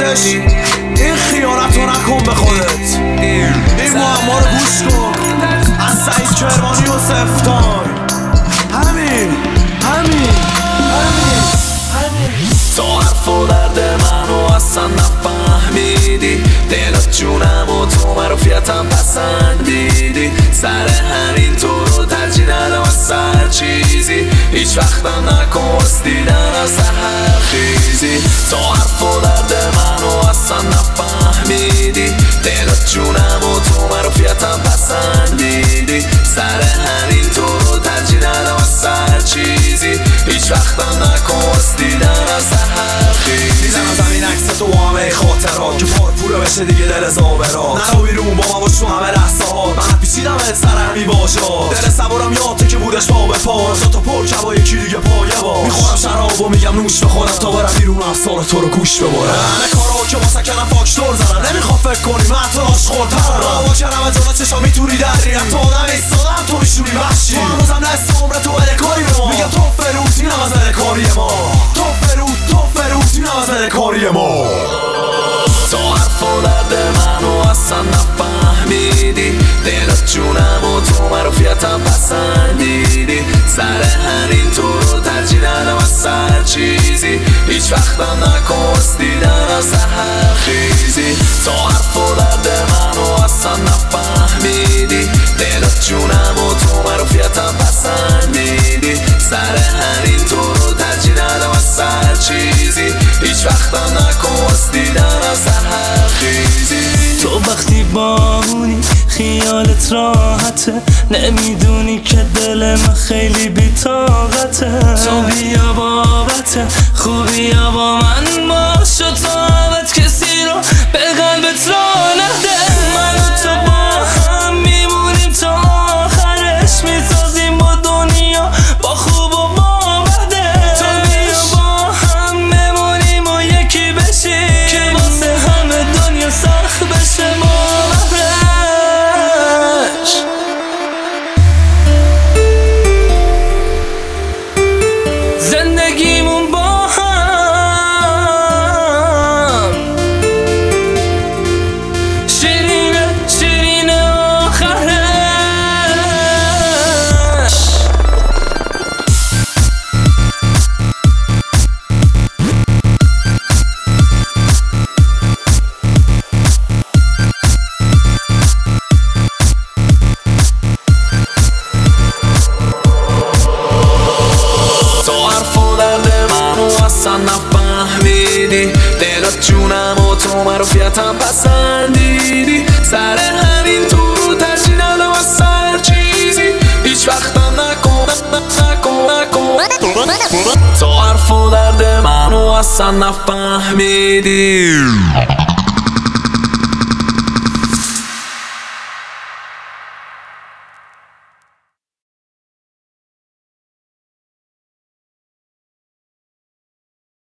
دادش این خیانت رو نکن به خودت. این معما رو گوش کن از سعید کرمانی و سفتار. همین تا حرف و درد منو اصلا نفهمیدی، دلت جونم و تو معروفیتم پسندیدی، سر همین تو رو ترجیح ندم از سر چیزی، هیچ وقتم نکن دیدن از سحر خیزی. تا حرف و درد منو اصلا نفهمیدی، دلت جونم و تو معروفیتم پسندیدی، سر همین تو رو ترجیح ندم از سر چیزی، هیچ وقتم نکن دیدن از سحر خیزی. دیدم زمین عکس تو همه خاطرات که پرپوره بشه دیگه دل زابرات. نرو بیرون با من باش تو همه لحظه ها، من پیچیدم ات سرمی باشا. دل صبورم یادته که بودش پا به پا، تا پر کبا یکی دیگه پایه باش. میخورم شراب و میگم نوش بخورم تا برم بیرون افسار تو رو گوش ببرم. همه کارا که واسه کنم فاکتور زدم، نمیخوام فکر کنی من تو عاشق‌ترم. راوا کردم از جلوت چشام میتونی دریم، تو آدم ایستادم تو میشونی وحشی. تو هنوزم دست عمر تو بده کاری به ما، میگم تو فروتینم از بده کاری ما. تو فروتینم از بده کاری ما. تا حرف و درد منو اصلا نفهمیدی، دلت جونم و تو معروفیتم پسندیدی، سر همین تو رو ترجیح ندم از سر چیزی، هیچ وقتم نکن دیدن از سحر خیزی. تا حرف و درد منو اصلا نفهمیدی، دلت جونم و تو معروفیتم پسندیدی، سر همین تو رو ترجیح ندم از سر چیزی، هیچ وقتم نکن دیدن از سحر خیزی. تو وقتی بامونی خیالت راحته، نمیدونی که دل من خیلی بی‌طاقته. تو بیا بابت خوبی با من باش و طاقت کسی رو به قلبت را نده. من و تو با هم میمونیم تا آخرش، میسازیم با دنیا با خوب و با بده. تو بیا با هم بمونیم و یکی بشیم که واسه همه دنیا سخت بشه باورش. زندگیمون با هم شیرینه آخرش. اصلا نفهمیدی، دلت جونم و تو معروفیتم پسندیدی، سر همین تو رو ترجیح ندم از سر چیزی، هیچ وقتم نکن تو حرف و درد منو اصلا نفهمیدی.